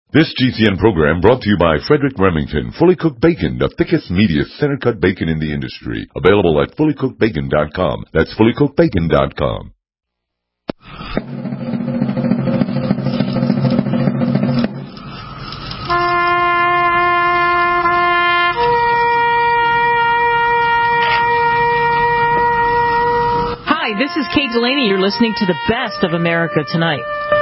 This GCN program brought to you by Frederick Remington, Fully Cooked Bacon, the thickest, meatiest, center-cut bacon in the industry. Available at fullycookedbacon.com. That's fullycookedbacon.com. Hi, this is Kate Delaney. You're listening to the best of America Tonight.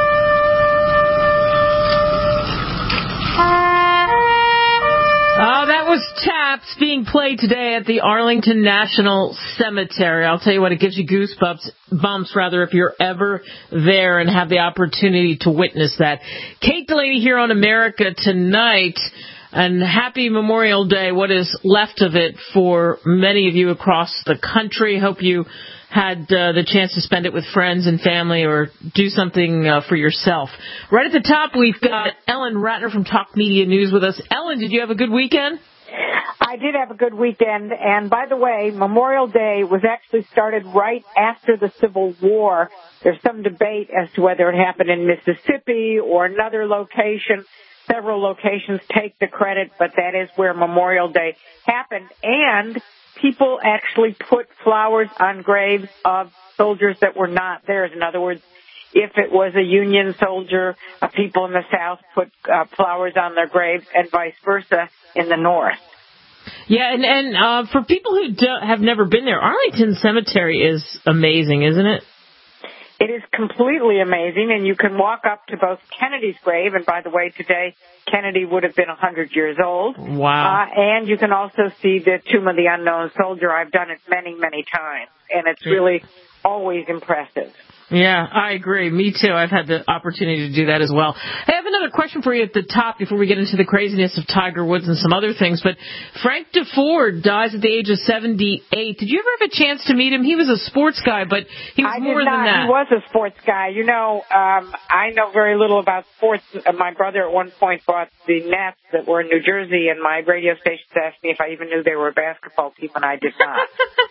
That was Taps being played today at the Arlington National Cemetery. I'll tell you what, it gives you goosebumps, if you're ever there and have the opportunity to witness that. Kate Delaney here on America Tonight, and happy Memorial Day, what is left of it for many of you across the country. Hope you had the chance to spend it with friends and family or do something for yourself. Right at the top, we've got Ellen Ratner from Talk Media News with us. Ellen, did you have a good weekend? I did have a good weekend, and by the way, Memorial Day was actually started right after the Civil War. There's some debate as to whether it happened in Mississippi or another location. Several locations take the credit, but that is where Memorial Day happened, and people actually put flowers on graves of soldiers that were not theirs. In other words, if it was a Union soldier, people in the South put flowers on their graves and vice versa in the North. Yeah, and for people who have never been there, Arlington Cemetery is amazing, isn't it? It is completely amazing, and you can walk up to both Kennedy's grave, and by the way, today Kennedy would have been 100 years old. Wow. And you can also see the Tomb of the Unknown Soldier. I've done it many, many times, and it's really always impressive. Yeah, I agree. Me too. I've had the opportunity to do that as well. Hey, I have another question for you at the top before we get into the craziness of Tiger Woods and some other things. But Frank DeFord dies at the age of 78. Did you ever have a chance to meet him? He was a sports guy, but he was more than that. He was a sports guy. You know, I know very little about sports. My brother at one point bought the Nets that were in New Jersey, and my radio station asked me if I even knew they were a basketball team, and I did not.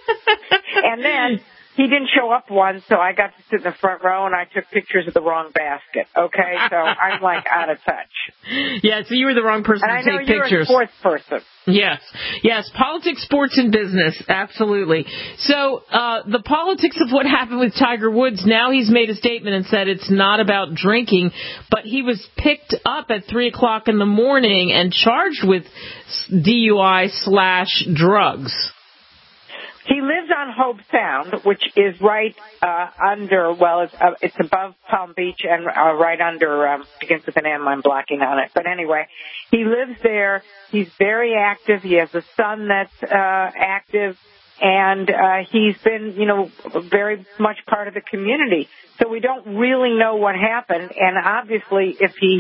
And then he didn't show up once, so I got to sit in the front row, and I took pictures of the wrong basket, okay? So I'm, like, out of touch. Yeah, so you were the wrong person to take pictures. And I know you're a sports person. Yes, politics, sports, and business, absolutely. So the politics of what happened with Tiger Woods, now he's made a statement and said it's not about drinking, but he was picked up at 3 o'clock in the morning and charged with DUI/drugs. He lives on Hobe Sound, which is right it's above Palm Beach and right under, begins with an M, I'm blocking on it. But anyway, he lives there. He's very active. He has a son that's active, and he's been, very much part of the community. So we don't really know what happened, and obviously if he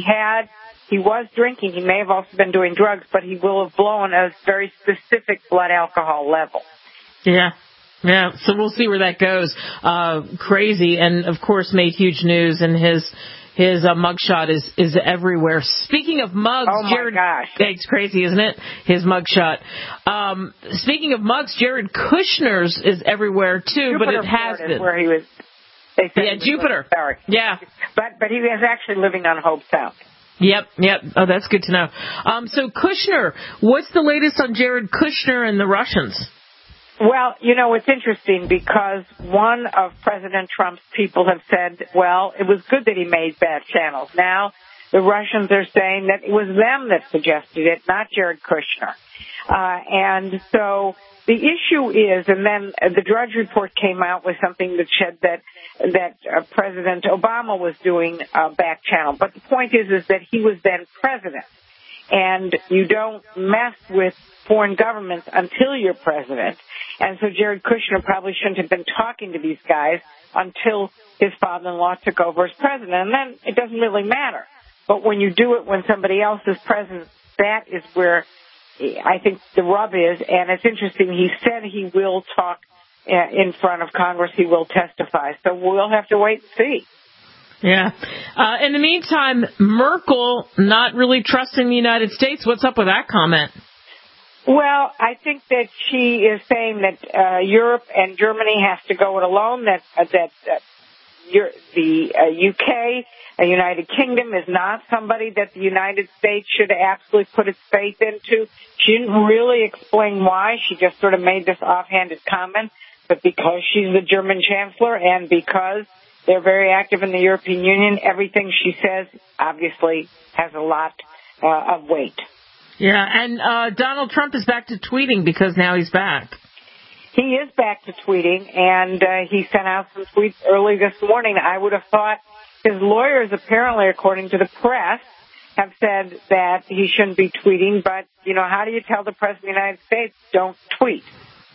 was drinking, he may have also been doing drugs, but he will have blown a very specific blood alcohol level. Yeah, so we'll see where that goes. Crazy, and of course made huge news, and his mugshot is everywhere. Speaking of mugs, oh my gosh, it's crazy, isn't it? His mugshot. Speaking of mugs, Jared Kushner's is everywhere too, Jupiter, but it has Florida been. Is where he was. They said yeah, Jupiter. Sorry. Yeah, but he was actually living on Hobe Sound. Yep. Oh, that's good to know. So Kushner, what's the latest on Jared Kushner and the Russians? Well, it's interesting because one of President Trump's people have said, well, it was good that he made bad channels. Now the Russians are saying that it was them that suggested it, not Jared Kushner. And so the issue is, and then the Drudge Report came out with something that said that President Obama was doing back channel. But the point is that he was then president. And you don't mess with foreign governments until you're president. And so Jared Kushner probably shouldn't have been talking to these guys until his father-in-law took over as president. And then it doesn't really matter. But when you do it when somebody else is president, that is where I think the rub is. And it's interesting. He said he will talk in front of Congress. He will testify. So we'll have to wait and see. Yeah. In the meantime, Merkel not really trusting the United States. What's up with that comment? Well, I think that she is saying that Europe and Germany have to go it alone, that UK, the United Kingdom, is not somebody that the United States should absolutely put its faith into. She didn't really explain why. She just sort of made this offhanded comment. But because she's the German chancellor and because they're very active in the European Union, everything she says obviously has a lot of weight. Yeah, and Donald Trump is back to tweeting because now he's back. He is back to tweeting, and he sent out some tweets early this morning. I would have thought his lawyers, apparently, according to the press, have said that he shouldn't be tweeting. But, how do you tell the President of the United States, don't tweet?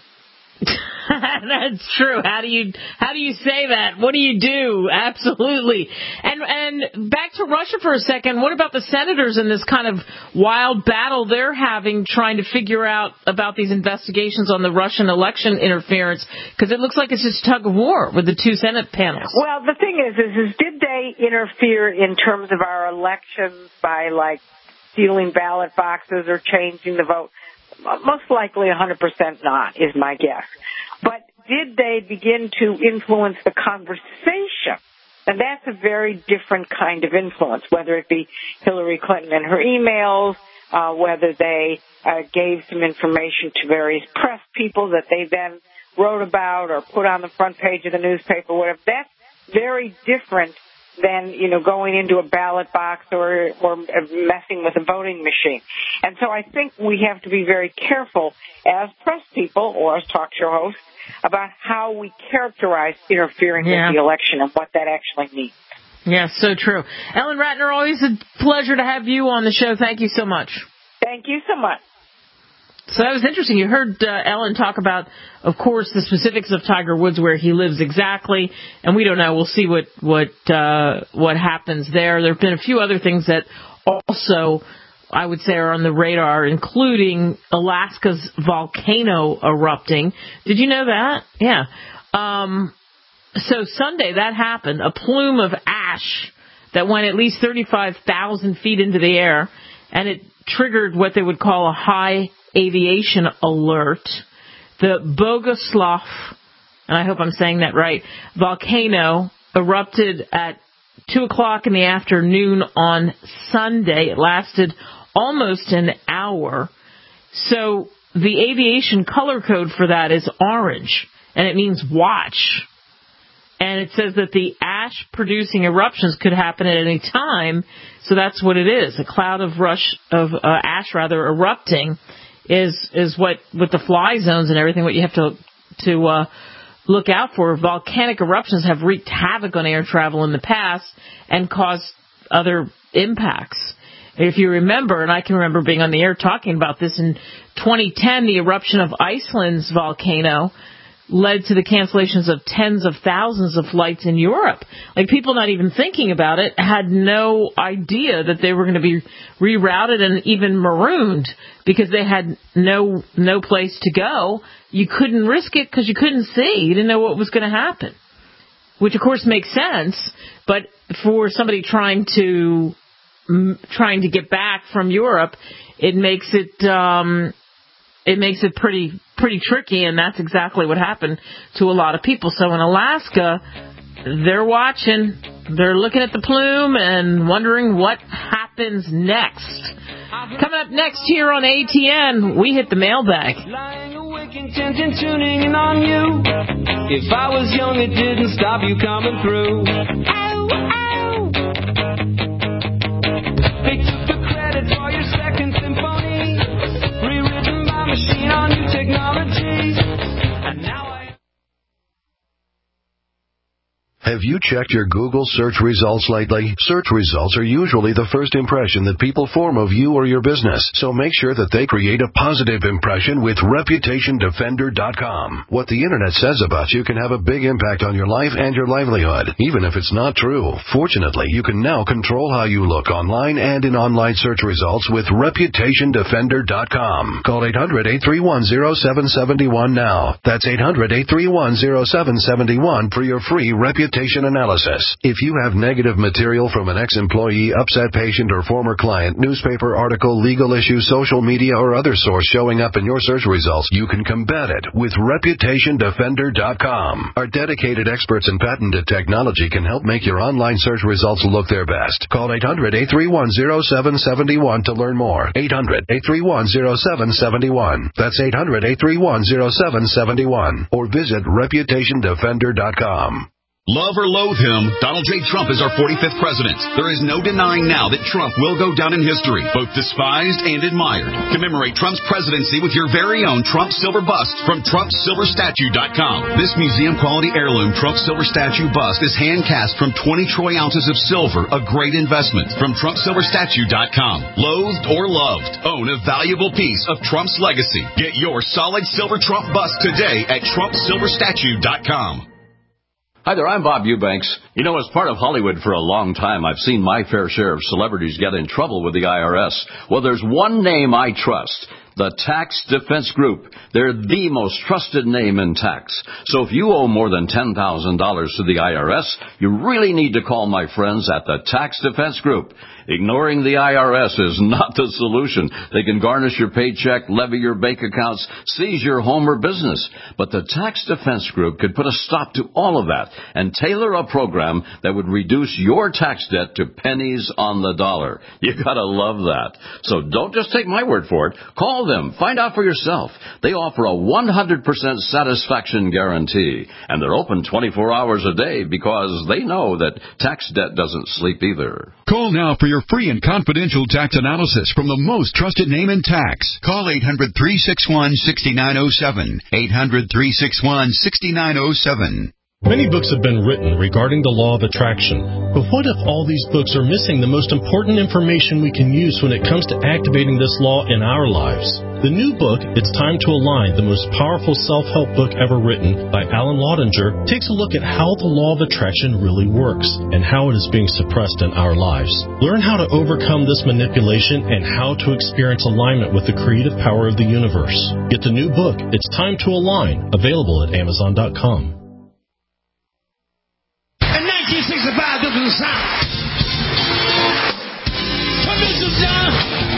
That's true. How do you say that? What do you do? Absolutely. And back to Russia for a second. What about the senators in this kind of wild battle they're having, trying to figure out about these investigations on the Russian election interference? Because it looks like it's just tug of war with the two Senate panels. Well, the thing is did they interfere in terms of our elections by stealing ballot boxes or changing the vote? Most likely 100% not, is my guess. But did they begin to influence the conversation? And that's a very different kind of influence, whether it be Hillary Clinton and her emails, whether they gave some information to various press people that they then wrote about or put on the front page of the newspaper, whatever. That's very different than, going into a ballot box or messing with a voting machine. And so I think we have to be very careful as press people or as talk show hosts about how we characterize interfering with the election and what that actually means. Yeah, so true. Ellen Ratner, always a pleasure to have you on the show. Thank you so much. Thank you so much. So that was interesting. You heard Ellen talk about, of course, the specifics of Tiger Woods, where he lives exactly, and we don't know. We'll see what happens there. There have been a few other things that also, I would say, are on the radar, including Alaska's volcano erupting. Did you know that? Yeah. So Sunday that happened. A plume of ash that went at least 35,000 feet into the air, and it triggered what they would call a high aviation alert. The Bogoslav, and I hope I'm saying that right, volcano erupted at 2 o'clock in the afternoon on Sunday. It lasted almost an hour. So the aviation color code for that is orange, and it means watch. And it says that the ash-producing eruptions could happen at any time, so that's what it is. A cloud of ash erupting is what with the fly zones and everything, what you have to look out for. Volcanic eruptions have wreaked havoc on air travel in the past and caused other impacts. If you remember, and I can remember being on the air talking about this, in 2010, the eruption of Iceland's volcano led to the cancellations of tens of thousands of flights in Europe. People not even thinking about it had no idea that they were going to be rerouted and even marooned because they had no place to go. You couldn't risk it because you couldn't see. You didn't know what was going to happen, which of course makes sense. But for somebody trying to get back from Europe, it makes it pretty tricky, and that's exactly what happened to a lot of people. So in Alaska, they're watching, they're looking at the plume and wondering what happens next. Coming up next here on ATN, we hit the mailbag. Lying awake, intent and tuning in on you. If I was young, it didn't stop you coming through. Ow, ow. They took the credit for your second symphony, rewritten by machine on new technologies. And now Have you checked your Google search results lately? Search results are usually the first impression that people form of you or your business, so make sure that they create a positive impression with ReputationDefender.com. What the Internet says about you can have a big impact on your life and your livelihood, even if it's not true. Fortunately, you can now control how you look online and in online search results with ReputationDefender.com. Call 800-831-0771 now. That's 800-831-0771 for your free reputation Reputation Analysis. If you have negative material from an ex-employee, upset patient, or former client, newspaper article, legal issue, social media, or other source showing up in your search results, you can combat it with ReputationDefender.com. Our dedicated experts in patented technology can help make your online search results look their best. Call 800-831-0771 to learn more. 800-831-0771. That's 800-831-0771. Or visit ReputationDefender.com. Love or loathe him, Donald J. Trump is our 45th president. There is no denying now that Trump will go down in history, both despised and admired. Commemorate Trump's presidency with your very own Trump Silver Bust from TrumpSilverStatue.com. This museum-quality heirloom Trump Silver Statue bust is hand-cast from 20 troy ounces of silver, a great investment. From TrumpSilverStatue.com. Loathed or loved, own a valuable piece of Trump's legacy. Get your solid silver Trump bust today at TrumpSilverStatue.com. Hi there, I'm Bob Eubanks. You know, as part of Hollywood for a long time, I've seen my fair share of celebrities get in trouble with the IRS. Well, there's one name I trust. The Tax Defense Group. They're the most trusted name in tax. So if you owe more than $10,000 to the IRS, you really need to call my friends at the Tax Defense Group. Ignoring the IRS is not the solution. They can garnish your paycheck, levy your bank accounts, seize your home or business. But the Tax Defense Group could put a stop to all of that and tailor a program that would reduce your tax debt to pennies on the dollar. You gotta love that. So don't just take my word for it. Call them. Find out for yourself. They offer a 100% satisfaction guarantee. And they're open 24 hours a day because they know that tax debt doesn't sleep either. Call now for your free and confidential tax analysis from the most trusted name in tax. Call 800-361-6907. 800-361-6907. Many books have been written regarding the law of attraction, but what if all these books are missing the most important information we can use when it comes to activating this law in our lives? The new book, It's Time to Align, the most powerful self-help book ever written by Alan Laudinger, takes a look at how the law of attraction really works and how it is being suppressed in our lives. Learn how to overcome this manipulation and how to experience alignment with the creative power of the universe. Get the new book, It's Time to Align, available at Amazon.com. 1965, this is the sound. Mr. John.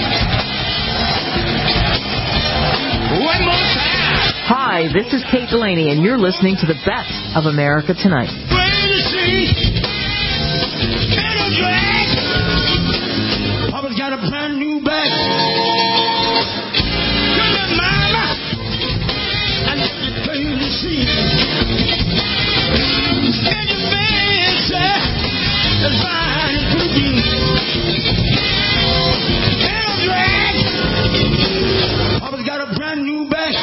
One more time. Hi, this is Kate Delaney, and you're listening to the best of America Tonight. Papa's got a brand new bag. Good night, mama. I let you play the scene. And your fancy is fine and pretty. And a drag. Papa's got a brand new bag.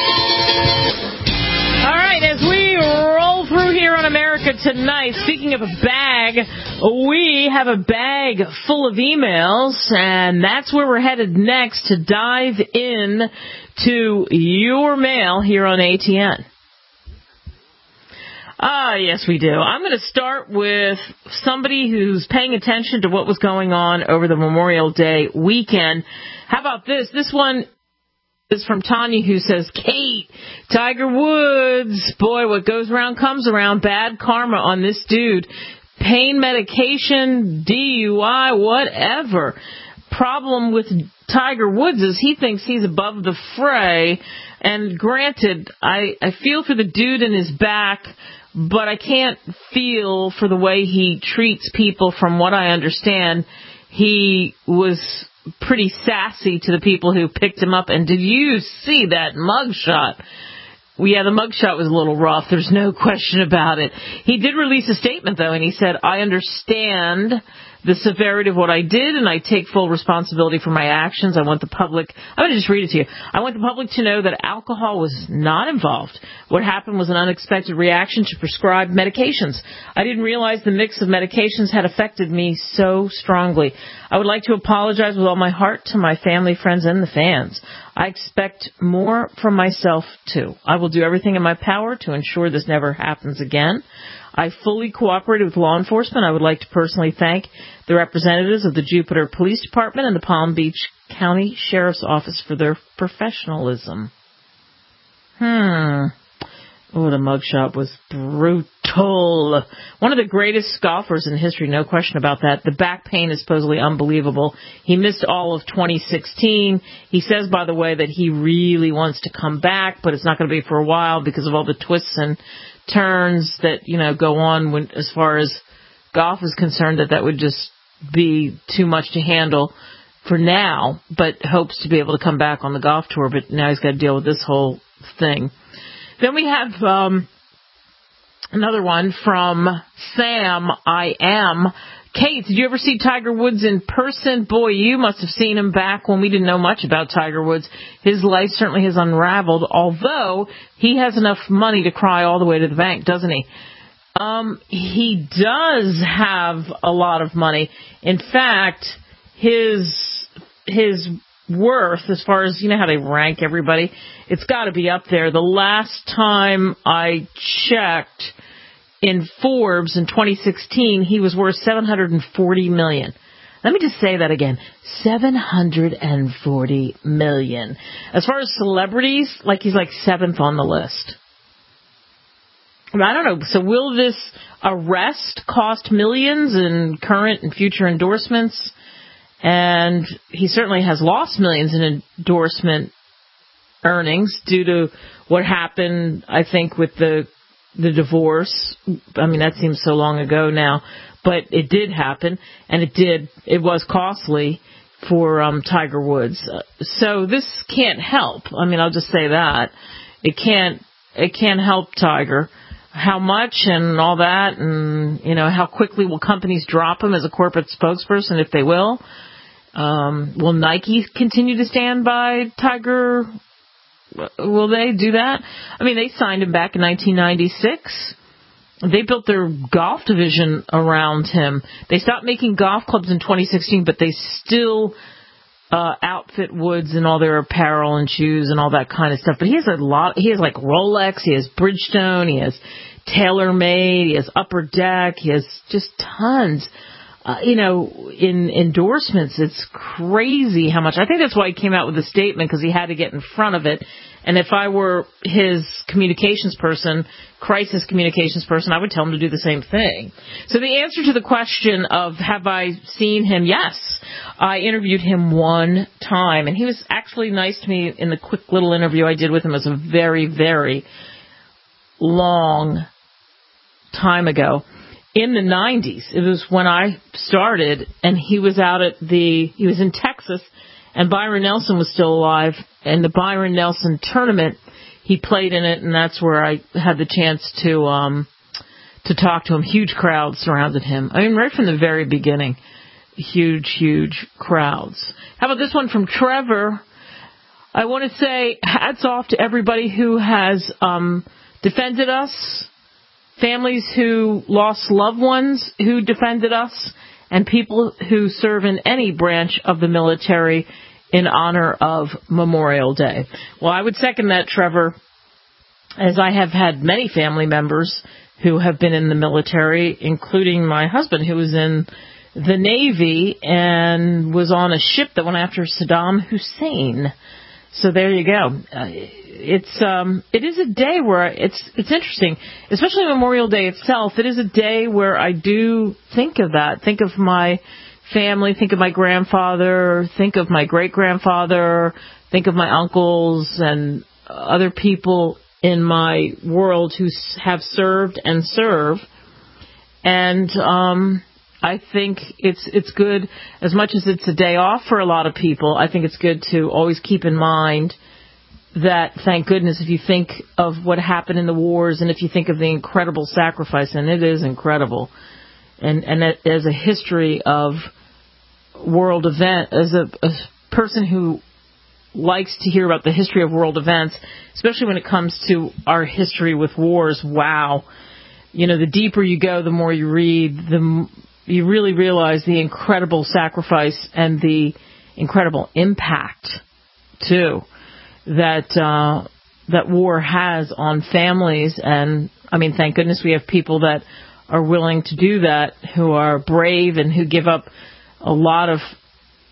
All right, as we roll through here on America Tonight, speaking of a bag, we have a bag full of emails, and that's where we're headed next to dive in to your mail here on ATN. Yes, we do. I'm going to start with somebody who's paying attention to what was going on over the Memorial Day weekend. How about this? This one is from Tanya, who says, Kate, Tiger Woods, boy, what goes around comes around. Bad karma on this dude. Pain medication, DUI, whatever. Problem with Tiger Woods is he thinks he's above the fray. And granted, I feel for the dude in his back, but I can't feel for the way he treats people. From what I understand, he was pretty sassy to the people who picked him up. And did you see that mugshot? Yeah, the mugshot was a little rough. There's no question about it. He did release a statement, though, and he said, I understand the severity of what I did, and I take full responsibility for my actions. I want the public, I'm going to just read it to you. I want the public to know that alcohol was not involved. What happened was an unexpected reaction to prescribed medications. I didn't realize the mix of medications had affected me so strongly. I would like to apologize with all my heart to my family, friends, and the fans. I expect more from myself, too. I will do everything in my power to ensure this never happens again. I fully cooperated with law enforcement. I would like to personally thank the representatives of the Jupiter Police Department and the Palm Beach County Sheriff's Office for their professionalism. Oh, the mugshot was brutal. One of the greatest golfers in history, no question about that. The back pain is supposedly unbelievable. He missed all of 2016. He says, by the way, that he really wants to come back, but it's not going to be for a while because of all the twists and turns that, go on when, as far as golf is concerned, that would just be too much to handle for now, but hopes to be able to come back on the golf tour, but now he's got to deal with this whole thing. Then we have another one from Sam I Am. Kate, did you ever see Tiger Woods in person? Boy, you must have seen him back when we didn't know much about Tiger Woods. His life certainly has unraveled, although he has enough money to cry all the way to the bank, doesn't he? He does have a lot of money. In fact, his worth, as far as, how they rank everybody, it's got to be up there. The last time I checked in Forbes in 2016, he was worth $740 million. Let me just say that again. $740 million. As far as celebrities, he's seventh on the list. I don't know. So will this arrest cost millions in current and future endorsements? And he certainly has lost millions in endorsement earnings due to what happened, I think, with the divorce. I mean, that seems so long ago now, but it did happen, and it was costly for Tiger Woods. So this can't help. I mean, I'll just say that. It can't help Tiger. How much and all that, and, how quickly will companies drop him as a corporate spokesperson, if they will? Will Nike continue to stand by Tiger? Will they do that? I mean, they signed him back in 1996. They built their golf division around him. They stopped making golf clubs in 2016, but they still outfit Woods in all their apparel and shoes and all that kind of stuff. But he has a lot. He has Rolex. He has Bridgestone. He has TaylorMade. He has Upper Deck. He has just tons. In endorsements, it's crazy how much. I think that's why he came out with the statement, because he had to get in front of it. And if I were his crisis communications person, I would tell him to do the same thing. So the answer to the question of have I seen him? Yes. I interviewed him one time, and he was actually nice to me in the quick little interview I did with him. It was a very, very long time ago. In the 90s, it was when I started, and he was he was in Texas, and Byron Nelson was still alive, and the Byron Nelson tournament, he played in it, and that's where I had the chance to talk to him. Huge crowds surrounded him. I mean, right from the very beginning, huge, huge crowds. How about this one from Trevor? I want to say hats off to everybody who has defended us, families who lost loved ones who defended us, and people who serve in any branch of the military in honor of Memorial Day. Well, I would second that, Trevor, as I have had many family members who have been in the military, including my husband, who was in the Navy and was on a ship that went after Saddam Hussein. So there you go. It is a day where it's interesting, especially Memorial Day itself. It is a day where I do think of that. Think of my family, think of my grandfather, think of my great-grandfather, think of my uncles and other people in my world who have served and serve. And I think it's good, as much as it's a day off for a lot of people, I think it's good to always keep in mind that, thank goodness, if you think of what happened in the wars and if you think of the incredible sacrifice, and it is incredible, and as a history of world event, as a person who likes to hear about the history of world events, especially when it comes to our history with wars, wow. The deeper you go, the more you read, you really realize the incredible sacrifice and the incredible impact, too, that war has on families. And, I mean, thank goodness we have people that are willing to do that, who are brave and who give up a lot of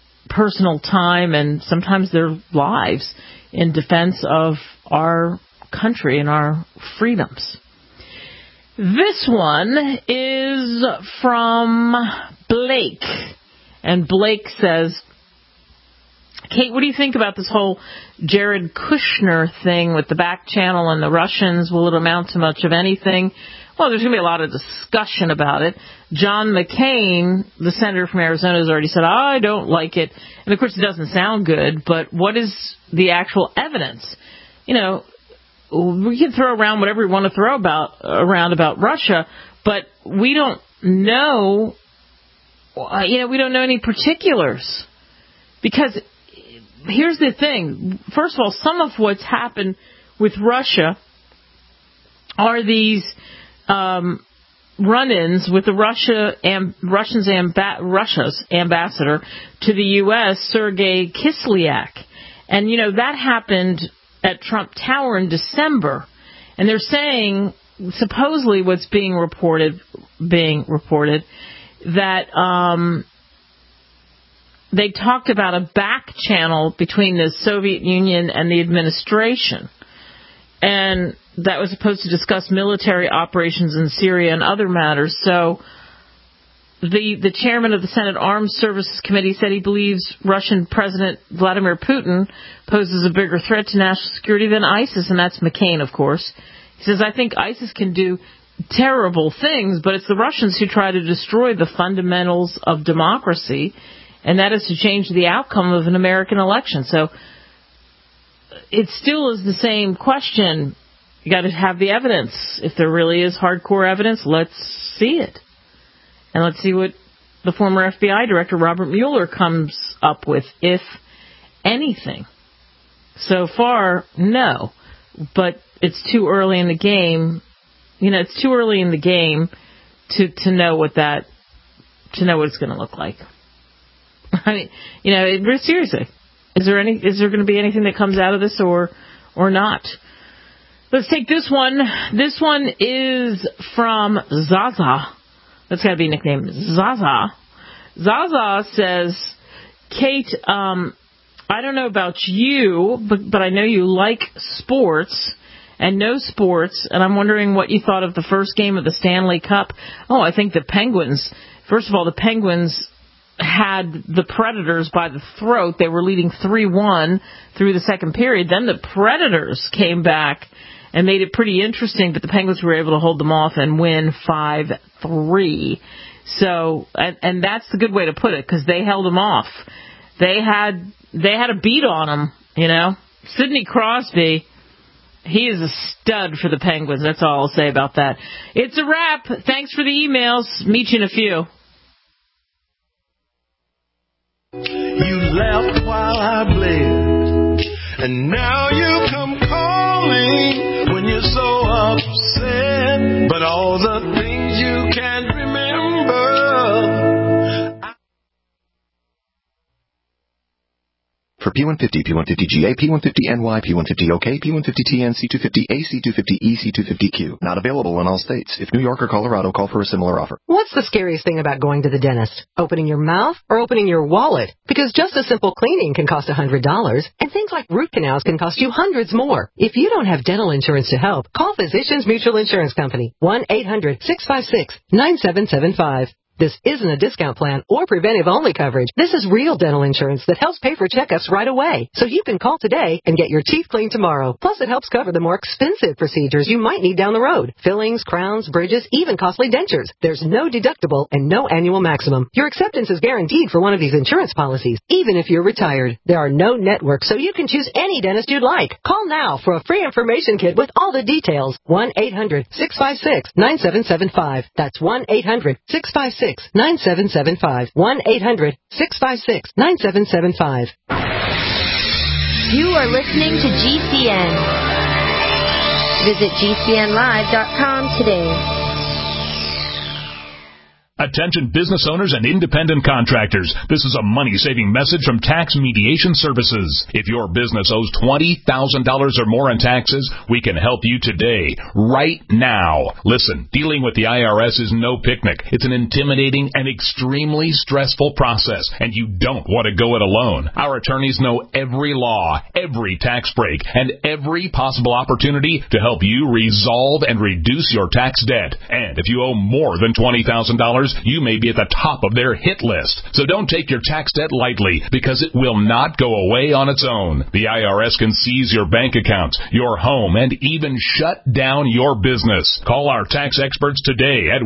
personal time and sometimes their lives in defense of our country and our freedoms. This one is from Blake. And Blake says, Kate, what do you think about this whole Jared Kushner thing with the back channel and the Russians? Will it amount to much of anything? Well, there's going to be a lot of discussion about it. John McCain, the senator from Arizona, has already said, I don't like it. And, of course, it doesn't sound good, but what is the actual evidence? You know, we can throw around whatever we want to throw around about Russia, but we don't know, we don't know any particulars. Because here's the thing. First of all, some of what's happened with Russia are these run-ins with the Russia's ambassador to the U.S., Sergei Kislyak. And, that happened at Trump Tower in December. And they're saying, supposedly what's being reported, that they talked about a back channel between the Soviet Union and the administration. And that was supposed to discuss military operations in Syria and other matters. So the chairman of the Senate Armed Services Committee said he believes Russian President Vladimir Putin poses a bigger threat to national security than ISIS, and that's McCain, of course. He says, I think ISIS can do terrible things, but it's the Russians who try to destroy the fundamentals of democracy, and that is to change the outcome of an American election. So it still is the same question. You got to have the evidence. If there really is hardcore evidence, let's see it. And let's see what the former FBI director, Robert Mueller, comes up with, if anything. So far, no. But it's too early in the game. It's too early in the game to know what it's going to look like. I mean, seriously, is there going to be anything that comes out of this or not? Let's take this one. This one is from Zaza. That's got to be a nickname. Zaza. Zaza says, Kate, I don't know about you, but I know you like sports and know sports, and I'm wondering what you thought of the first game of the Stanley Cup. Oh, I think the Penguins, first of all, the Penguins had the Predators by the throat. They were leading 3-1 through the second period. Then the Predators came back and made it pretty interesting, but the Penguins were able to hold them off and win 5-3. So, and that's the good way to put it, because they held them off. They had a beat on them, Sidney Crosby, he is a stud for the Penguins. That's all I'll say about that. It's a wrap. Thanks for the emails. Meet you in a few. You left while I bled, and now you come calling when you're so upset. But all the things you can't remember. For P150, P150GA, P150NY, P150OK, P150TN, C250A, C250E, C250Q. Not available in all states. If New York or Colorado, call for a similar offer. What's the scariest thing about going to the dentist? Opening your mouth or opening your wallet? Because just a simple cleaning can cost $100, and things like root canals can cost you hundreds more. If you don't have dental insurance to help, call Physicians Mutual Insurance Company, 1-800-656-9775. This isn't a discount plan or preventive-only coverage. This is real dental insurance that helps pay for checkups right away. So you can call today and get your teeth cleaned tomorrow. Plus, it helps cover the more expensive procedures you might need down the road. Fillings, crowns, bridges, even costly dentures. There's no deductible and no annual maximum. Your acceptance is guaranteed for one of these insurance policies, even if you're retired. There are no networks, so you can choose any dentist you'd like. Call now for a free information kit with all the details. 1-800-656-9775. That's 1-800-656-9775. 1-800-656-9775. You are listening to GCN. Visit GCNlive.com today. Attention business owners and independent contractors. This is a money-saving message from Tax Mediation Services. If your business owes $20,000 or more in taxes, we can help you today, right now. Listen, dealing with the IRS is no picnic. It's an intimidating and extremely stressful process, and you don't want to go it alone. Our attorneys know every law, every tax break, and every possible opportunity to help you resolve and reduce your tax debt. And if you owe more than $20,000, you may be at the top of their hit list. So don't take your tax debt lightly, because it will not go away on its own. The IRS can seize your bank accounts, your home, and even shut down your business. Call our tax experts today at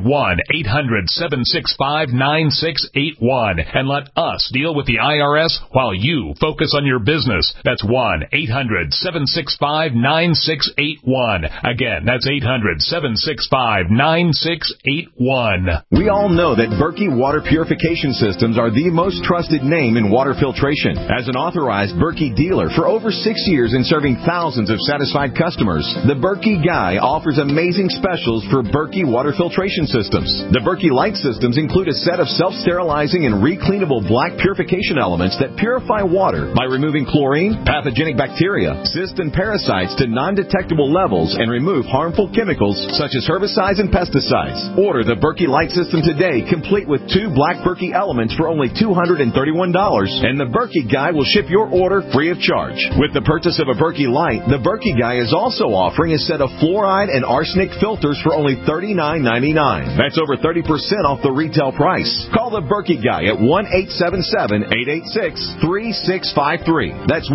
1-800-765-9681 and let us deal with the IRS while you focus on your business. That's 1-800-765-9681. Again, that's 800-765-9681. We all know that Berkey Water Purification Systems are the most trusted name in water filtration. As an authorized Berkey dealer for over 6 years and serving thousands of satisfied customers, the Berkey Guy offers amazing specials for Berkey water filtration systems. The Berkey Light systems include a set of self-sterilizing and recleanable black purification elements that purify water by removing chlorine, pathogenic bacteria, cysts, and parasites to non-detectable levels and remove harmful chemicals such as herbicides and pesticides. Order the Berkey Light system today, complete with 2 black Berkey elements for only $231, and the Berkey Guy will ship your order free of charge. With the purchase of a Berkey Light, the Berkey Guy is also offering a set of fluoride and arsenic filters for only $39.99. That's over 30% off the retail price. Call the Berkey Guy at 1-877-886-3653. That's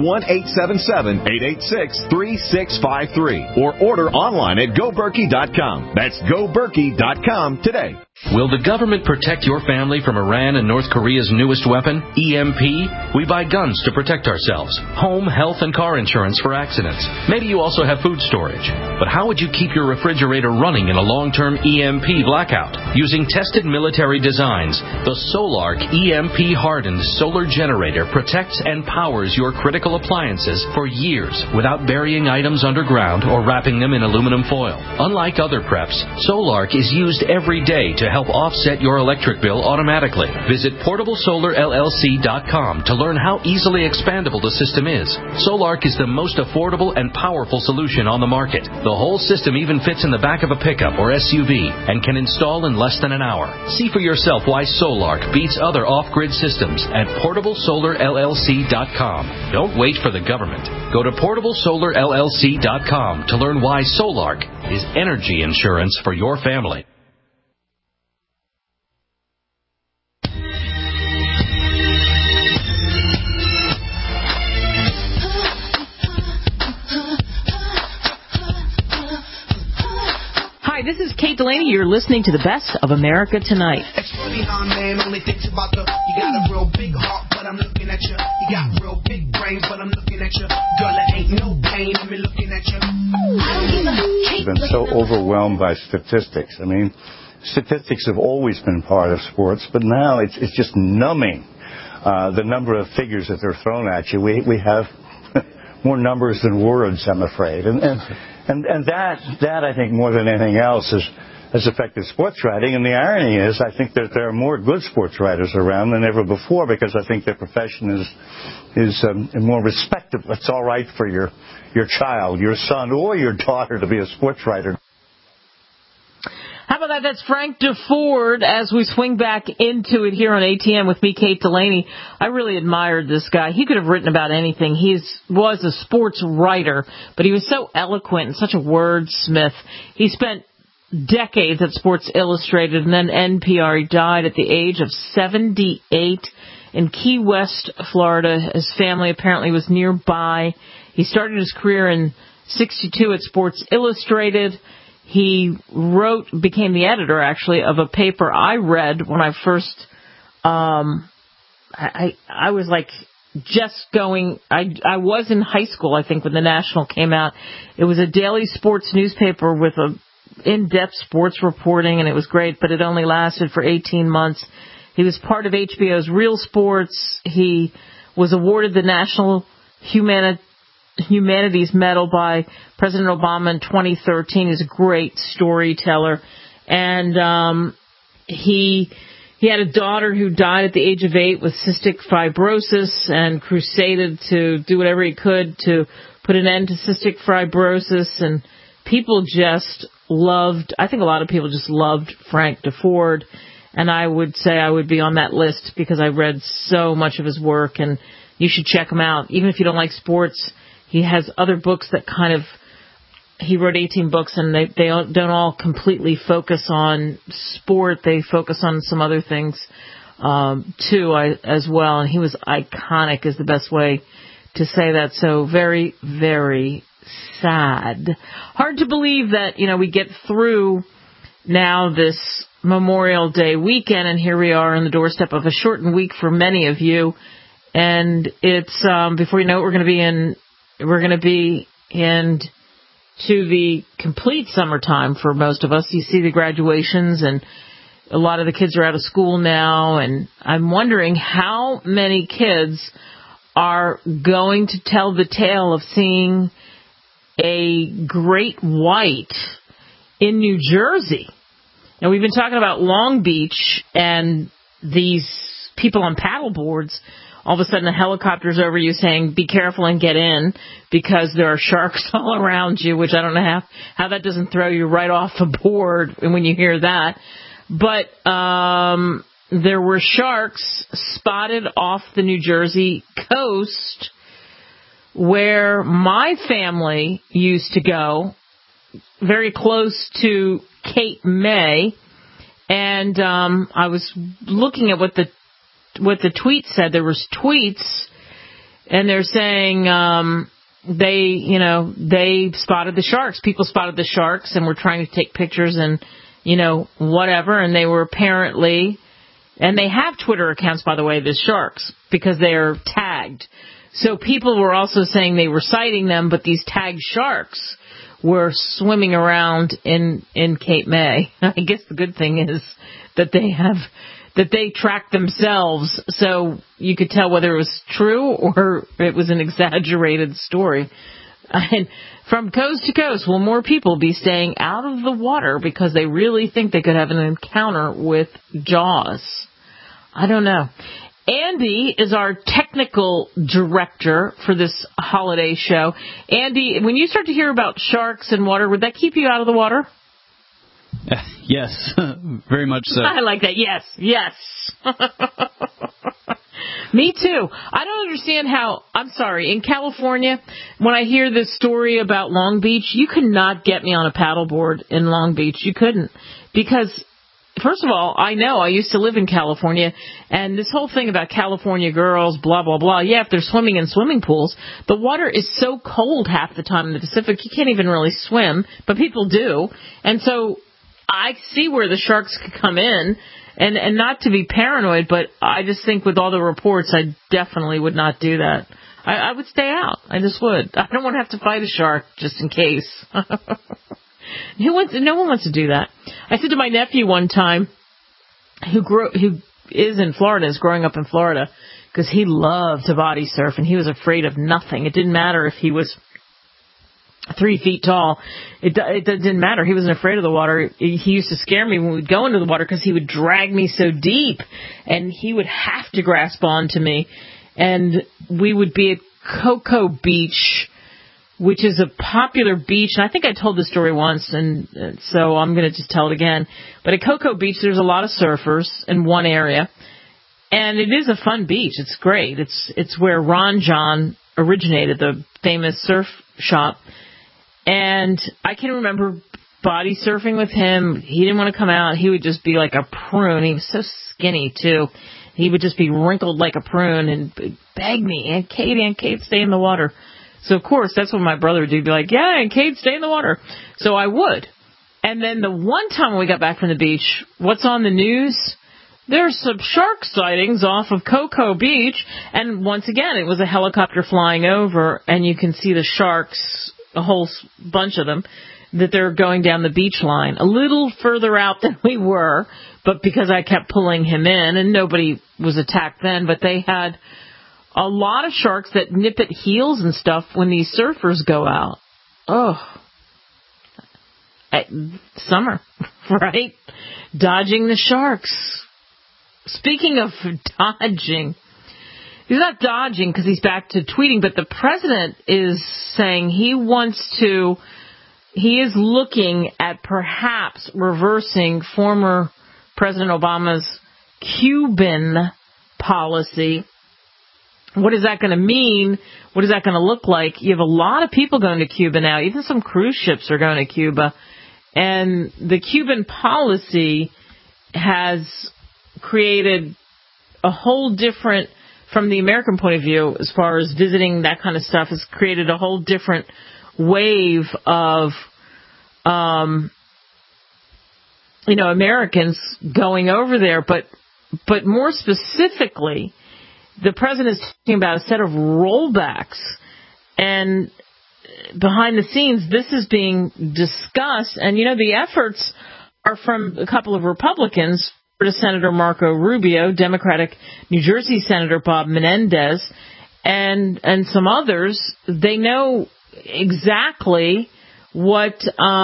1-877-886-3653. Or order online at GoBerkey.com. That's GoBerkey.com today. Will the government protect your family from Iran and North Korea's newest weapon, EMP? We buy guns to protect ourselves, home, health, and car insurance for accidents. Maybe you also have food storage. But how would you keep your refrigerator running in a long-term EMP blackout? Using tested military designs, the Solark EMP-hardened solar generator protects and powers your critical appliances for years without burying items underground or wrapping them in aluminum foil. Unlike other preps, Solark is used every day to help offset your electric bill automatically. Visit PortableSolarLLC.com to learn how easily expandable the system is. Solark is the most affordable and powerful solution on the market. The whole system even fits in the back of a pickup or SUV and can install in less than an hour. See for yourself why Solark beats other off-grid systems at PortableSolarLLC.com. Don't wait for the government. Go to PortableSolarLLC.com to learn why Solark is energy insurance for your family. Hi, this is Kate Delaney. You're listening to the best of America Tonight. It's funny how a man only thinks about you got a real big heart, but I'm looking at you. You got real big brains, but I'm looking at you. Girl, it ain't no pain in me looking at you. I've been so overwhelmed by statistics. I mean, statistics have always been part of sports, but now it's just numbing. The number of figures that they're thrown at you. We have more numbers than words, I'm afraid. And that I think more than anything else has affected sports writing. And the irony is, I think that there are more good sports writers around than ever before, because I think their profession is more respectable. It's all right for your child, your son, or your daughter to be a sports writer. How about that? That's Frank DeFord as we swing back into it here on ATM with me, Kate Delaney. I really admired this guy. He could have written about anything. He was a sports writer, but he was so eloquent and such a wordsmith. He spent decades at Sports Illustrated and then NPR. He died at the age of 78 in Key West, Florida. His family apparently was nearby. He started his career in '62 at Sports Illustrated. He became the editor, actually, of a paper I read when I first, I was like just going, I was in high school, I think, when the National came out. It was a daily sports newspaper with a in-depth sports reporting, and it was great, but it only lasted for 18 months. He was part of HBO's Real Sports. He was awarded the National Humanities Medal by President Obama in 2013. He's a great storyteller. And he He had a daughter who died at the age of 8 with cystic fibrosis and crusaded to do whatever he could to put an end to cystic fibrosis. And people just loved, I think a lot of people just loved Frank Deford. And I would say I would be on that list because I read so much of his work, and you should check him out. Even if you don't like sports, he has other books that kind of, he wrote 18 books, and they don't all completely focus on sport. They focus on some other things, too, as well. And he was iconic is the best way to say that. So very, very sad. Hard to believe that, we get through now this Memorial Day weekend, and here we are on the doorstep of a shortened week for many of you. And it's, before you know it, we're going to be to the complete summertime for most of us. You see the graduations, and a lot of the kids are out of school now, and I'm wondering how many kids are going to tell the tale of seeing a great white in New Jersey. Now, we've been talking about Long Beach and these people on paddle boards. All of a sudden, a helicopter's over you saying, be careful and get in because there are sharks all around you, which I don't know how that doesn't throw you right off the board when you hear that. But there were sharks spotted off the New Jersey coast where my family used to go, very close to Cape May. And I was looking at what the tweet said. There was tweets, and they're saying they spotted the sharks. People spotted the sharks and were trying to take pictures and, whatever. And they were apparently, and they have Twitter accounts, by the way, the sharks, because they are tagged. So people were also saying they were sighting them, but these tagged sharks were swimming around in Cape May. I guess the good thing is that they tracked themselves, so you could tell whether it was true or it was an exaggerated story. And from coast to coast, will more people be staying out of the water because they really think they could have an encounter with Jaws? I don't know. Andy is our technical director for this holiday show. Andy, when you start to hear about sharks and water, would that keep you out of the water? Yes, very much so. I like that. Yes. Me too. I don't understand how, I'm sorry, in California, when I hear this story about Long Beach, you could not get me on a paddleboard in Long Beach. You couldn't. Because, first of all, I know I used to live in California, and this whole thing about California girls, blah, blah, blah. Yeah, if they're swimming in swimming pools, the water is so cold half the time in the Pacific, you can't even really swim, but people do. And so I see where the sharks could come in, and not to be paranoid, but I just think with all the reports, I definitely would not do that. I would stay out. I just would. I don't want to have to fight a shark just in case. No one wants to do that. I said to my nephew one time, who is in Florida, is growing up in Florida, because he loved to body surf, and he was afraid of nothing. It didn't matter if he was 3 feet tall. It didn't matter. He wasn't afraid of the water. He used to scare me when we'd go into the water because he would drag me so deep, and he would have to grasp onto me. And we would be at Cocoa Beach, which is a popular beach. And I think I told this story once, and so I'm going to just tell it again. But at Cocoa Beach, there's a lot of surfers in one area, and it is a fun beach. It's great. It's where Ron John originated, the famous surf shop. And I can remember body surfing with him. He didn't want to come out. He would just be like a prune. He was so skinny, too. He would just be wrinkled like a prune and beg me, Aunt Kate, stay in the water. So, of course, that's what my brother would do. He'd be like, yeah, Aunt Kate, stay in the water. So I would. And then the one time when we got back from the beach, what's on the news? There's some shark sightings off of Cocoa Beach. And once again, it was a helicopter flying over, and you can see the sharks, a whole bunch of them, that they're going down the beach line, a little further out than we were, but because I kept pulling him in, and nobody was attacked then, but they had a lot of sharks that nip at heels and stuff when these surfers go out. Oh. Summer, right? Dodging the sharks. Speaking of dodging, he's not dodging because he's back to tweeting, but the president is saying he is looking at perhaps reversing former President Obama's Cuban policy. What is that going to mean? What is that going to look like? You have a lot of people going to Cuba now. Even some cruise ships are going to Cuba. And the Cuban policy has created a whole different, from the American point of view, as far as visiting, that kind of stuff, has created a whole different wave of, Americans going over there. But more specifically, the president is talking about a set of rollbacks. And behind the scenes, this is being discussed. And, the efforts are from a couple of Republicans, Senator Marco Rubio, Democratic New Jersey Senator Bob Menendez, and some others. They know exactly what,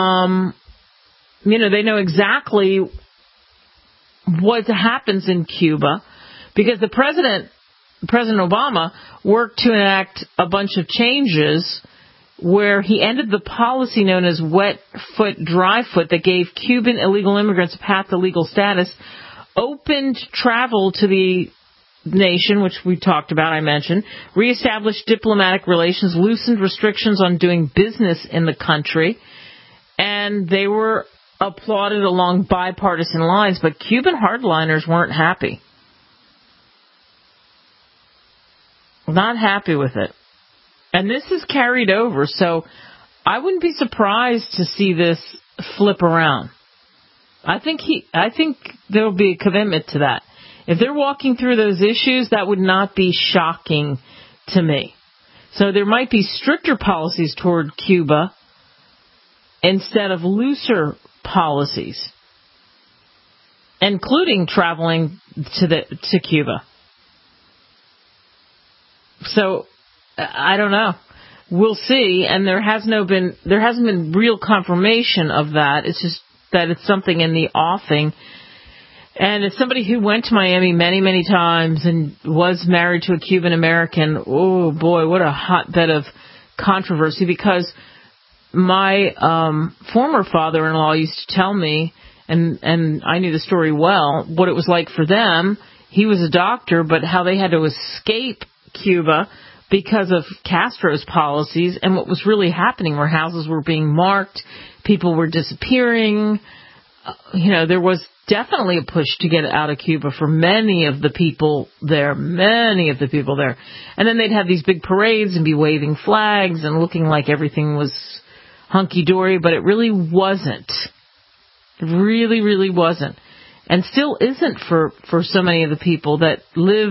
they know exactly what happens in Cuba, because President Obama worked to enact a bunch of changes where he ended the policy known as wet foot, dry foot that gave Cuban illegal immigrants a path to legal status, opened travel to the nation, which we talked about, I mentioned, reestablished diplomatic relations, loosened restrictions on doing business in the country, and they were applauded along bipartisan lines, but Cuban hardliners weren't happy. Not happy with it. And this is carried over, so I wouldn't be surprised to see this flip around. I think there'll be a commitment to that. If they're walking through those issues, that would not be shocking to me. So there might be stricter policies toward Cuba instead of looser policies, including traveling to Cuba. So I don't know. We'll see, and there hasn't been real confirmation of that. It's just that it's something in the offing. And as somebody who went to Miami many, many times and was married to a Cuban American, oh boy, what a hotbed of controversy, because my former father-in-law used to tell me, and I knew the story well, what it was like for them. He was a doctor, but how they had to escape Cuba because of Castro's policies, and what was really happening where houses were being marked, people were disappearing. There was definitely a push to get out of Cuba for many of the people there. And then they'd have these big parades and be waving flags and looking like everything was hunky-dory, but it really wasn't. It really, really wasn't. And still isn't for so many of the people that live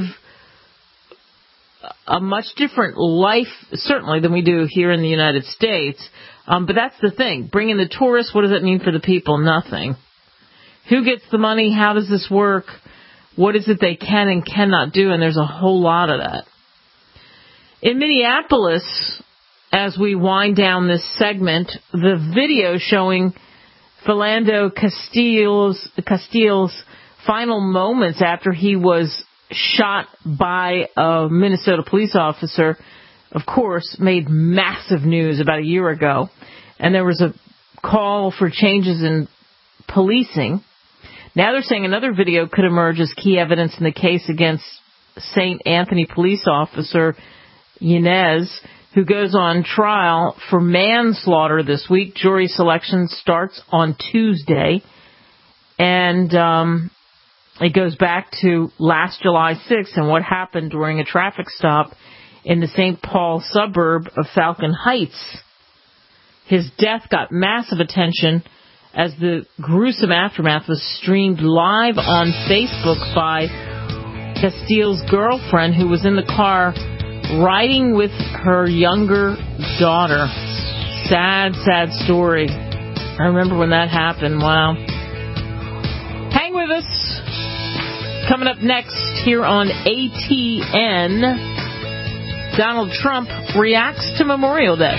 a much different life, certainly, than we do here in the United States. But that's the thing. Bringing the tourists, what does that mean for the people? Nothing. Who gets the money? How does this work? What is it they can and cannot do? And there's a whole lot of that. In Minneapolis, as we wind down this segment, the video showing Philando Castile's final moments after he was shot by a Minnesota police officer, of course, made massive news about a year ago. And there was a call for changes in policing. Now they're saying another video could emerge as key evidence in the case against St. Anthony police officer Yanez, who goes on trial for manslaughter this week. Jury selection starts on Tuesday. And it goes back to last July 6th and what happened during a traffic stop in the St. Paul suburb of Falcon Heights. His death got massive attention as the gruesome aftermath was streamed live on Facebook by Castile's girlfriend, who was in the car riding with her younger daughter. Sad, sad story. I remember when that happened. Wow. Hang with us. Coming up next here on ATN, Donald Trump reacts to Memorial Day.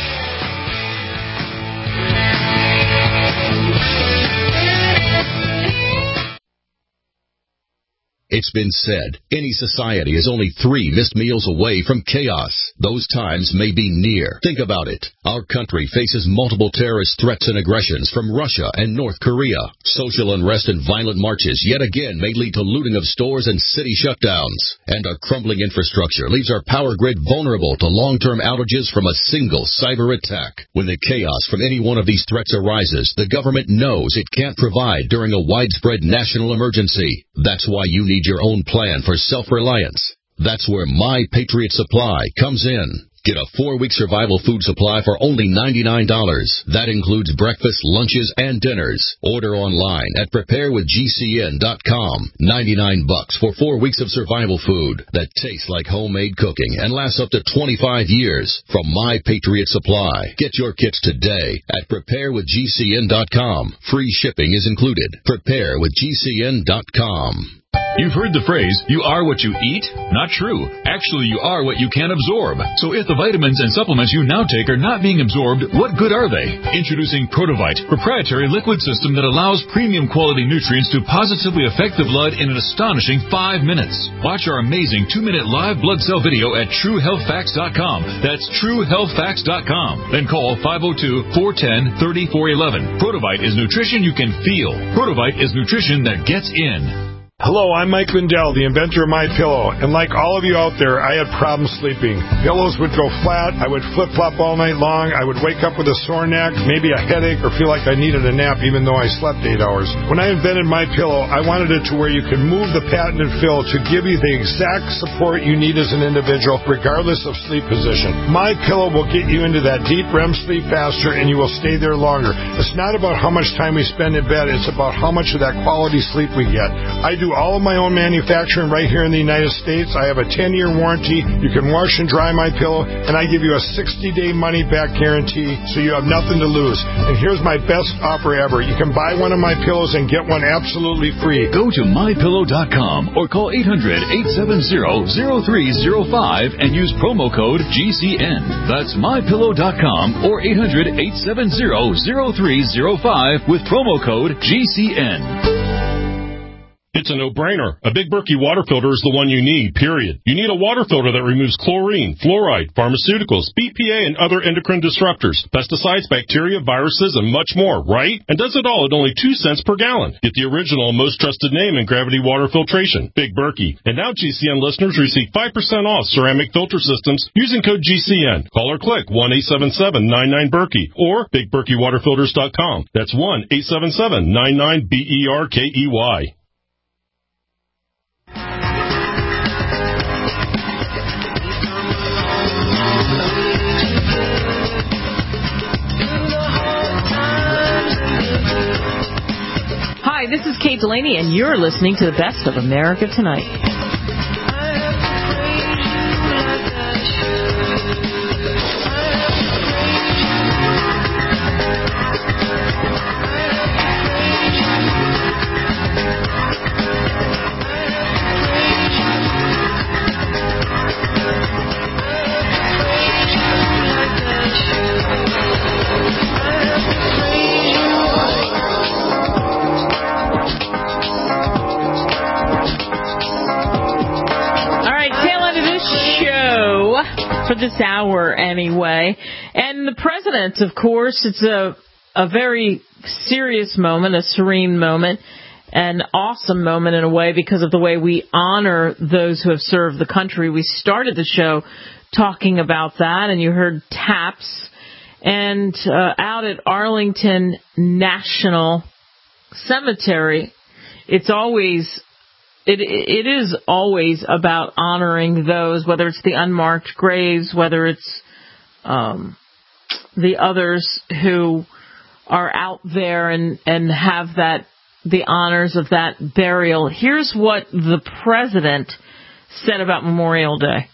It's been said, any society is only 3 missed meals away from chaos. Those times may be near. Think about it. Our country faces multiple terrorist threats and aggressions from Russia and North Korea. Social unrest and violent marches yet again may lead to looting of stores and city shutdowns. And our crumbling infrastructure leaves our power grid vulnerable to long-term outages from a single cyber attack. When the chaos from any one of these threats arises, the government knows it can't provide during a widespread national emergency. That's why you need your own plan for self-reliance. That's where My Patriot Supply comes in. Get a 4-week survival food supply for only $99. That includes breakfast, lunches, and dinners. Order online at preparewithgcn.com. $99 for 4 weeks of survival food that tastes like homemade cooking and lasts up to 25 years from My Patriot Supply. Get your kits today at preparewithgcn.com. Free shipping is included. Preparewithgcn.com. You've heard the phrase, you are what you eat? Not true. Actually, you are what you can absorb. So if the vitamins and supplements you now take are not being absorbed, what good are they? Introducing Protovite, proprietary liquid system that allows premium quality nutrients to positively affect the blood in an astonishing 5 minutes. Watch our amazing 2-minute live blood cell video at TrueHealthFacts.com. That's TrueHealthFacts.com. Then call 502-410-3411. Protovite is nutrition you can feel. Protovite is nutrition that gets in. Hello, I'm Mike Lindell, the inventor of MyPillow, and like all of you out there, I had problems sleeping. Pillows would go flat, I would flip-flop all night long, I would wake up with a sore neck, maybe a headache, or feel like I needed a nap even though I slept 8 hours. When I invented MyPillow, I wanted it to where you could move the patented fill to give you the exact support you need as an individual, regardless of sleep position. MyPillow will get you into that deep REM sleep faster, and you will stay there longer. It's not about how much time we spend in bed, it's about how much of that quality sleep we get. I do all of my own manufacturing right here in the United States. I have a 10-year warranty. You can wash and dry my pillow, and I give you a 60-day money-back guarantee, so you have nothing to lose. And here's my best offer ever. You can buy one of my pillows and get one absolutely free. Go to MyPillow.com or call 800-870-0305 and use promo code GCN. That's MyPillow.com or 800-870-0305 with promo code GCN. It's a no-brainer. A Big Berkey water filter is the one you need, period. You need a water filter that removes chlorine, fluoride, pharmaceuticals, BPA, and other endocrine disruptors, pesticides, bacteria, viruses, and much more, right? And does it all at only 2 cents per gallon. Get the original and most trusted name in gravity water filtration, Big Berkey. And now GCN listeners receive 5% off ceramic filter systems using code GCN. Call or click 1-877-99-BERKEY or BigBerkeyWaterFilters.com. That's 1-877-99-BERKEY. Hi, this is Kate Delaney, and you're listening to the Best of America Tonight. For this hour, anyway. And the president, of course, it's a very serious moment, a serene moment, an awesome moment in a way because of the way we honor those who have served the country. We started the show talking about that, and you heard taps. And out at Arlington National Cemetery, it is always about honoring those, whether it's the unmarked graves, whether it's the others who are out there and have the honors of that burial. Here's what the president said about Memorial Day.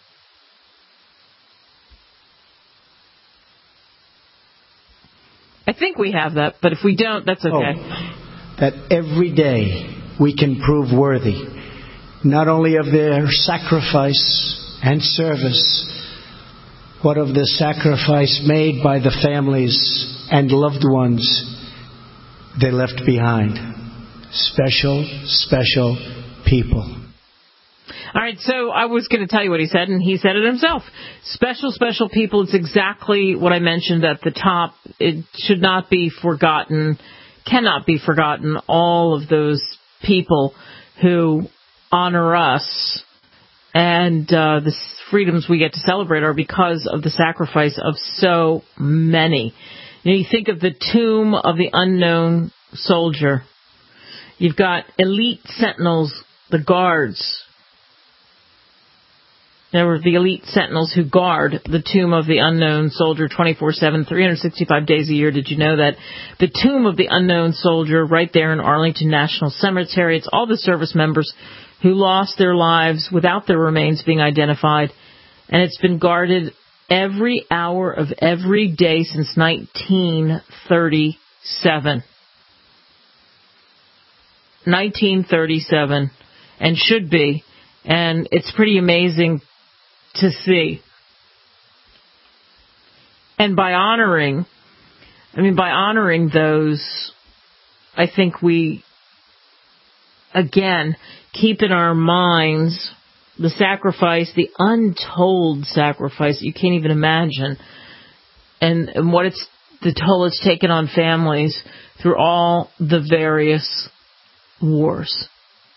I think we have that, but if we don't, that's okay. That every day we can prove worthy, not only of their sacrifice and service, but of the sacrifice made by the families and loved ones they left behind. Special, special people. All right, so I was going to tell you what he said, and he said it himself. Special, special people, it's exactly what I mentioned at the top. It should not be forgotten, cannot be forgotten, all of those people who honor us, and the freedoms we get to celebrate are because of the sacrifice of so many. You think of the tomb of the unknown soldier. You've got elite sentinels, the guards. There were the elite sentinels who guard the tomb of the unknown soldier 24/7, 365 days a year. Did you know that? The tomb of the unknown soldier right there in Arlington National Cemetery. It's all the service members who lost their lives without their remains being identified. And it's been guarded every hour of every day since 1937. 1937, and should be. And it's pretty amazing to see. And by honoring those, I think we, again, keep in our minds the sacrifice, the untold sacrifice you can't even imagine, and what it's, the toll it's taken on families through all the various wars.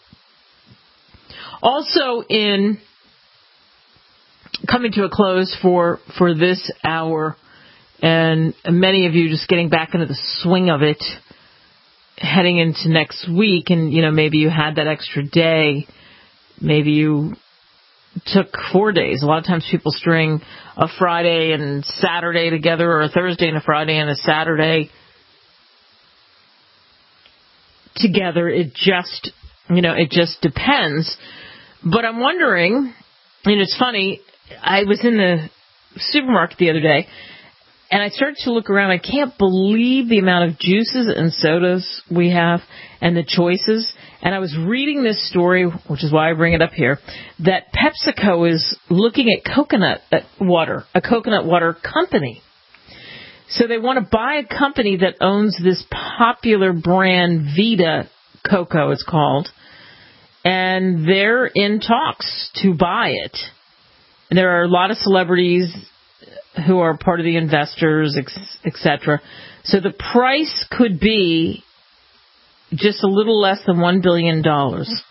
Also, in coming to a close for this hour, and many of you just getting back into the swing of it, heading into next week, and maybe you had that extra day, maybe you took 4 days. A lot of times people string a Friday and Saturday together, or a Thursday and a Friday and a Saturday together. It just depends. But I'm wondering, and it's funny, I was in the supermarket the other day, and I started to look around. I can't believe the amount of juices and sodas we have and the choices. And I was reading this story, which is why I bring it up here, that PepsiCo is looking at coconut water, a coconut water company. So they want to buy a company that owns this popular brand, Vita Coco, it's called. And they're in talks to buy it. And there are a lot of celebrities who are part of the investors, etc. So the price could be just a little less than $1 billion. Because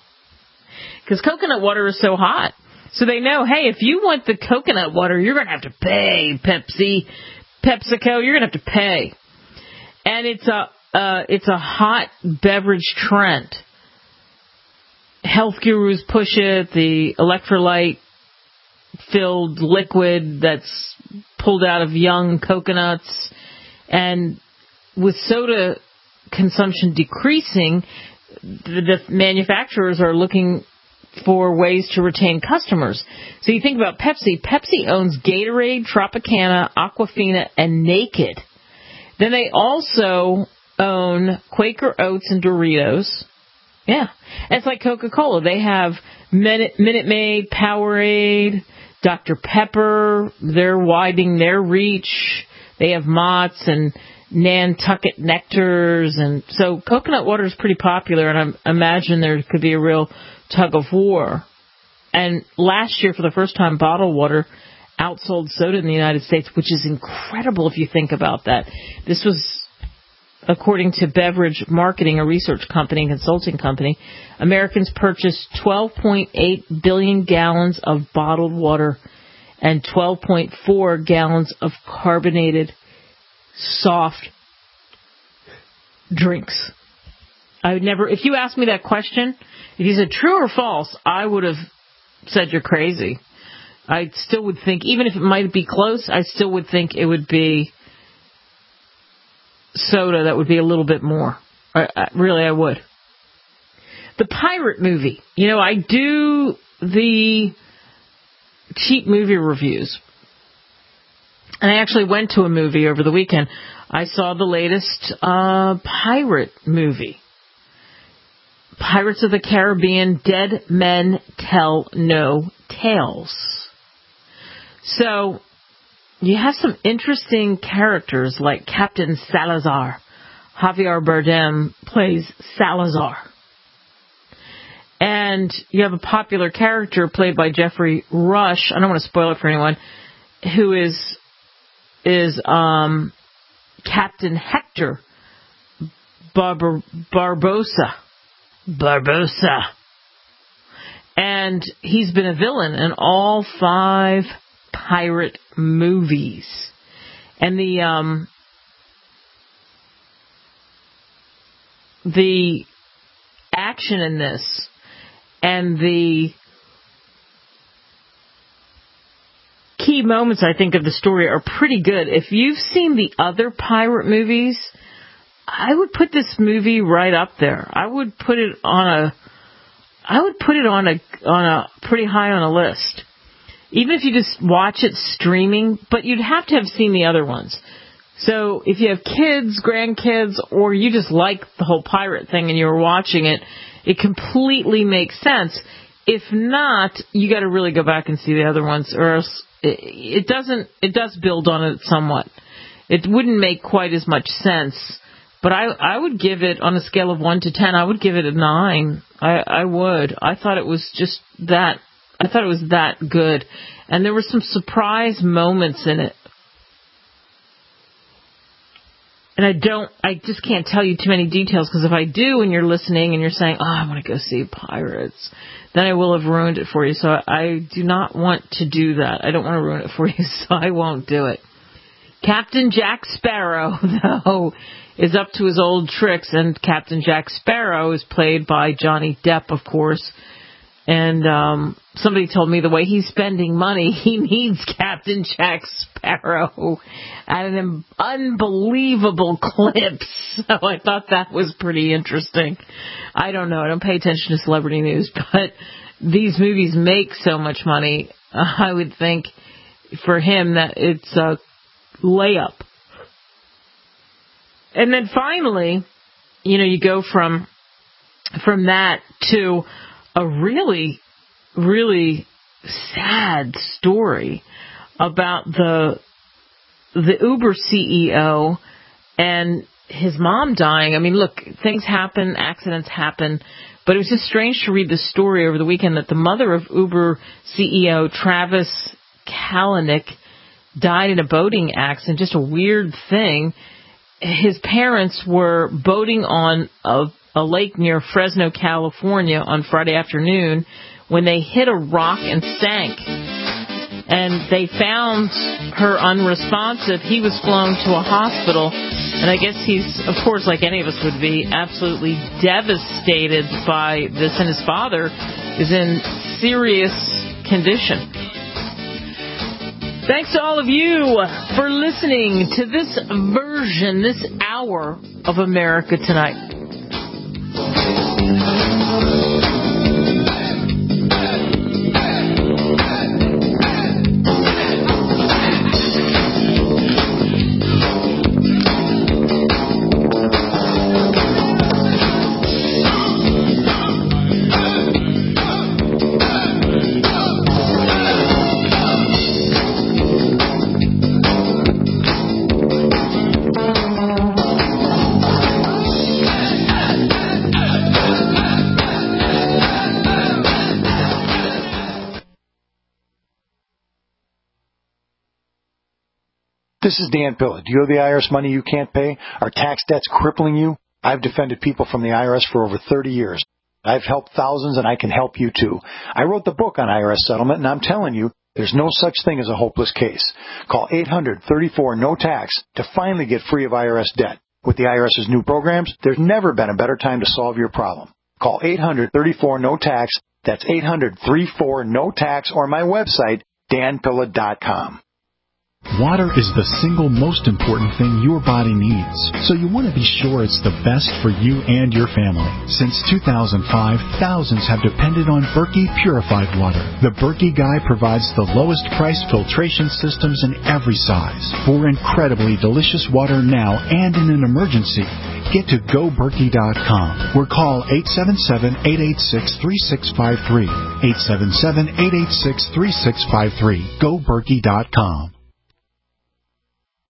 coconut water is so hot. So they know, hey, if you want the coconut water, you're going to have to pay, PepsiCo, you're going to have to pay. And it's a hot beverage trend. Health gurus push it, the electrolyte-filled liquid that's pulled out of young coconuts. And with soda consumption decreasing, the manufacturers are looking for ways to retain customers. So you think about Pepsi. Pepsi owns Gatorade, Tropicana, Aquafina, and Naked. Then they also own Quaker Oats and Doritos. Yeah. And it's like Coca-Cola. They have Minute Maid, Powerade, Dr. Pepper. They're widening their reach. They have Mott's and Nantucket Nectars. And so coconut water is pretty popular, and I imagine there could be a real tug of war. And last year, for the first time, bottled water outsold soda in the United States, which is incredible if you think about that. This was, according to Beverage Marketing, a research company and consulting company. Americans purchased 12.8 billion gallons of bottled water and 12.4 gallons of carbonated soft drinks. I would never, if you asked me that question, if you said true or false, I would have said you're crazy. I still would think, even if it might be close, I still would think it would be soda that would be a little bit more. Really, I would. The Pirate movie. I do the cheap movie reviews. And I actually went to a movie over the weekend. I saw the latest pirate movie. Pirates of the Caribbean, Dead Men Tell No Tales. So, you have some interesting characters like Captain Salazar. Javier Bardem plays Salazar. And you have a popular character played by Jeffrey Rush. I don't want to spoil it for anyone. Who is Captain Hector Barbosa. And he's been a villain in all 5 pirate movies. And the action in this and the key moments, I think, of the story are pretty good. If you've seen the other pirate movies, I would put this movie right up there. I would put it on a pretty high on a list. Even if you just watch it streaming, but you'd have to have seen the other ones. So if you have kids, grandkids, or you just like the whole pirate thing and you're watching it, it completely makes sense. If not, you got to really go back and see the other ones, or else it does build on it somewhat. It wouldn't make quite as much sense, but I would give it, on a scale of 1 to 10, I would give it a 9. I would. I thought it was that good. And there were some surprise moments in it. And I just can't tell you too many details, because if I do and you're listening and you're saying, oh, I want to go see Pirates, then I will have ruined it for you. So I do not want to do that. I don't want to ruin it for you, so I won't do it. Captain Jack Sparrow, though, is up to his old tricks, and Captain Jack Sparrow is played by Johnny Depp, of course. And somebody told me the way he's spending money, he needs Captain Jack Sparrow at an unbelievable clip. So I thought that was pretty interesting. I don't know. I don't pay attention to celebrity news, but these movies make so much money. I would think for him that it's a layup. And then finally, you go from that to a really, really sad story about the Uber CEO and his mom dying. I mean, look, things happen, accidents happen, but it was just strange to read the story over the weekend that the mother of Uber CEO Travis Kalanick died in a boating accident. Just a weird thing. His parents were boating on a lake near Fresno, California on Friday afternoon when they hit a rock and sank. And they found her unresponsive. He was flown to a hospital. And I guess he's, of course, like any of us would be, absolutely devastated by this. And his father is in serious condition. Thanks to all of you for listening to this version, this hour of America Tonight. This is Dan Pilla. Do you owe the IRS money you can't pay? Are tax debts crippling you? I've defended people from the IRS for over 30 years. I've helped thousands, and I can help you too. I wrote the book on IRS settlement, and I'm telling you, there's no such thing as a hopeless case. Call 800-34-NO-TAX to finally get free of IRS debt. With the IRS's new programs, there's never been a better time to solve your problem. Call 800-34-NO-TAX. That's 800-34-NO-TAX, or my website, danpilla.com. Water is the single most important thing your body needs, so you want to be sure it's the best for you and your family. Since 2005, thousands have depended on Berkey purified water. The Berkey Guy provides the lowest price filtration systems in every size. For incredibly delicious water now and in an emergency, get to GoBerkey.com or call 877-886-3653. 877-886-3653. GoBerkey.com.